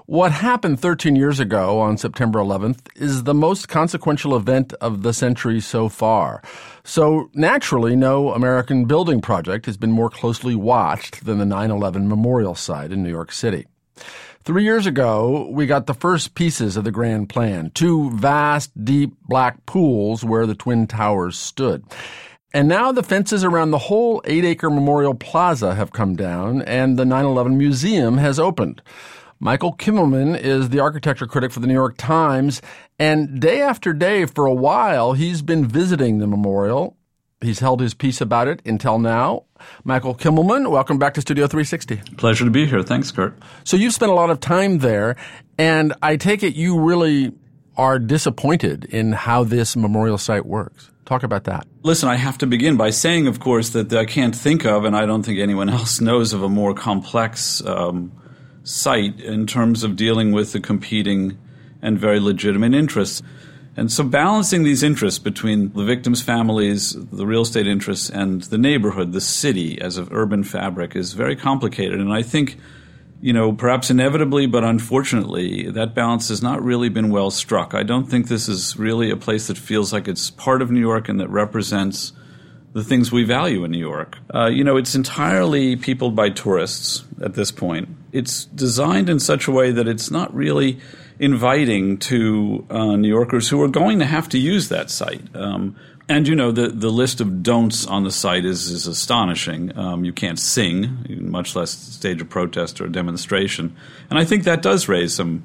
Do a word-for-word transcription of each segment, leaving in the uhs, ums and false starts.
What happened thirteen years ago on September eleventh is the most consequential event of the century so far. So naturally, no American building project has been more closely watched than the nine eleven memorial site in New York City. Three years ago, we got the first pieces of the grand plan, two vast, deep black pools where the Twin Towers stood. And now the fences around the whole eight-acre Memorial Plaza have come down, and the nine eleven Museum has opened. Michael Kimmelman is the architecture critic for the New York Times, and day after day for a while he's been visiting the memorial. He's held his peace about it until now. Michael Kimmelman, welcome back to Studio three sixty. Pleasure to be here. Thanks, Kurt. So you've spent a lot of time there, and I take it you really are disappointed in how this memorial site works. Talk about that. Listen, I have to begin by saying, of course, that I can't think of, and I don't think anyone else knows of, a more complex um, site in terms of dealing with the competing and very legitimate interests. And so balancing these interests between the victims' families, the real estate interests, and the neighborhood, the city as an urban fabric is very complicated. And I think, you know, perhaps inevitably, but unfortunately, that balance has not really been well struck. I don't think this is really a place that feels like it's part of New York and that represents the things we value in New York. Uh, you know, it's entirely peopled by tourists at this point. It's designed in such a way that it's not really inviting to uh, New Yorkers who are going to have to use that site. Um, and, you know, the, the list of don'ts on the site is, is astonishing. Um, you can't sing, much less stage a protest or a demonstration. And I think that does raise some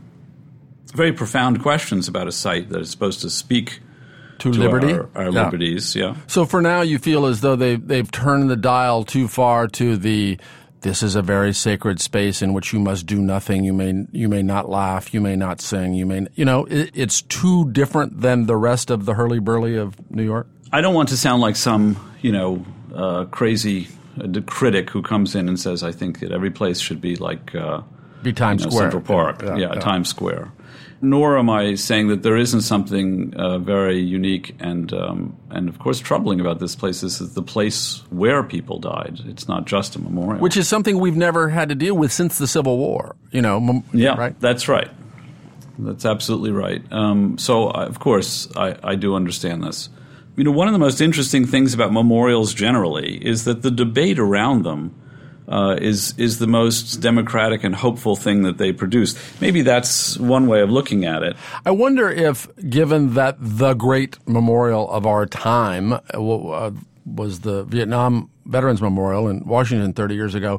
very profound questions about a site that is supposed to speak to, to liberty, our, our yeah. liberties. Yeah. So for now, you feel as though they they've turned the dial too far to the this is a very sacred space in which you must do nothing. You may you may not laugh. You may not sing. You may you know it, it's too different than the rest of the hurly-burly of New York. I don't want to sound like some you know uh, crazy uh, critic who comes in and says I think that every place should be like uh, be Times you know, Square, Central Park, yeah, yeah, yeah, Times Square. Nor am I saying that there isn't something uh, very unique and, um, and of course, troubling about this place. This is the place where people died. It's not just a memorial. Which is something we've never had to deal with since the Civil War, you know. Mem- yeah, right? That's right. That's absolutely right. Um, so, I, of course, I, I do understand this. You know, one of the most interesting things about memorials generally is that the debate around them Uh, is is the most democratic and hopeful thing that they produce. Maybe that's one way of looking at it. I wonder if, given that the great memorial of our time uh, was the Vietnam Veterans Memorial in Washington thirty years ago,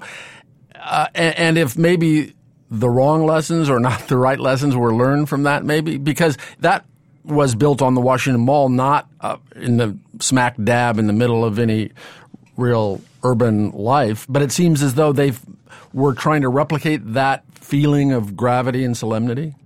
uh, and, and if maybe the wrong lessons or not the right lessons were learned from that, maybe, because that was built on the Washington Mall, not uh, in the smack dab in the middle of any real urban life, but it seems as though they were trying to replicate that feeling of gravity and solemnity.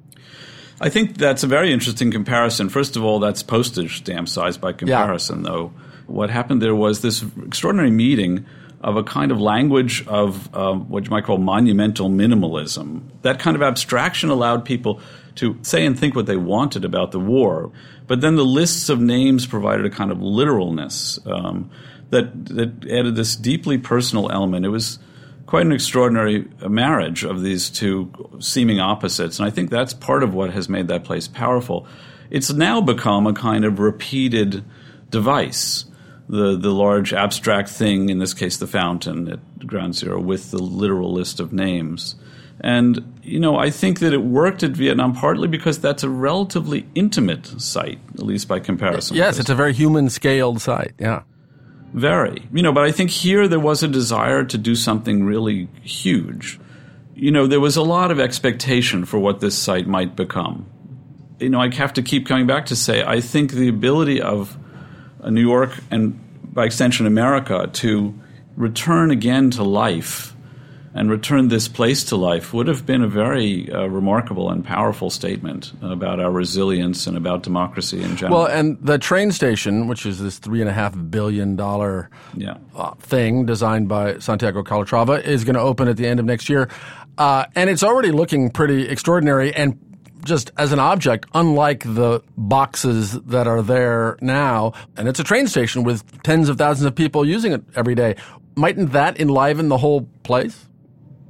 I think that's a very interesting comparison. First of all, that's postage stamp size by comparison, yeah. Though. What happened there was this extraordinary meeting of a kind of language of uh, what you might call monumental minimalism. That kind of abstraction allowed people to say and think what they wanted about the war, but then the lists of names provided a kind of literalness um, that that added this deeply personal element. It was quite an extraordinary marriage of these two seeming opposites, and I think that's part of what has made that place powerful. It's now become a kind of repeated device, the the large abstract thing, in this case the fountain at Ground Zero, with the literal list of names. And, you know, I think that it worked at Vietnam partly because that's a relatively intimate site, at least by comparison. Yes, it's a very human-scaled site, yeah. Very. You know, but I think here there was a desire to do something really huge. You know, there was a lot of expectation for what this site might become. You know, I have to keep coming back to say, I think the ability of New York and, by extension, America, to return again to life and return this place to life would have been a very uh, remarkable and powerful statement about our resilience and about democracy in general. Well, and the train station, which is this three and a half billion dollar yeah. uh, thing designed by Santiago Calatrava, is going to open at the end of next year, uh, and it's already looking pretty extraordinary and just as an object, unlike the boxes that are there now. And it's a train station with tens of thousands of people using it every day. Mightn't that enliven the whole place?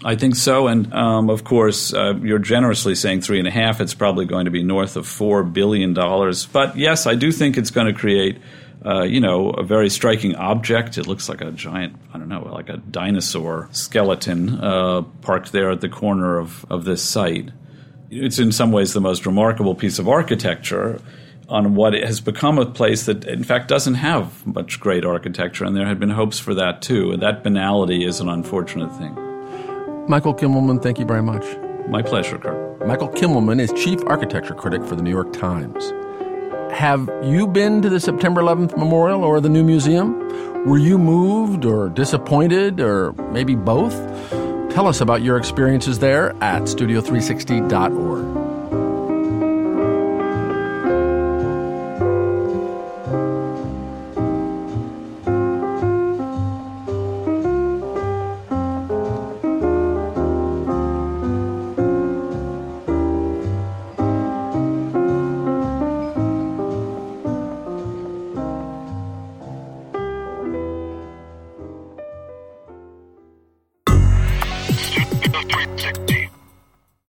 I think so. And, um, of course, uh, you're generously saying three and a half. It's probably going to be north of four billion dollars. But, yes, I do think it's going to create, uh, you know, a very striking object. It looks like a giant, I don't know, like a dinosaur skeleton uh, parked there at the corner of, of this site. It's in some ways the most remarkable piece of architecture on what has become a place that, in fact, doesn't have much great architecture. And there had been hopes for that, too. And that banality is an unfortunate thing. Michael Kimmelman, thank you very much. My pleasure, Kurt. Michael Kimmelman is chief architecture critic for the New York Times. Have you been to the September eleventh Memorial or the new museum? Were you moved or disappointed or maybe both? Tell us about your experiences there at studio three sixty dot org. three sixty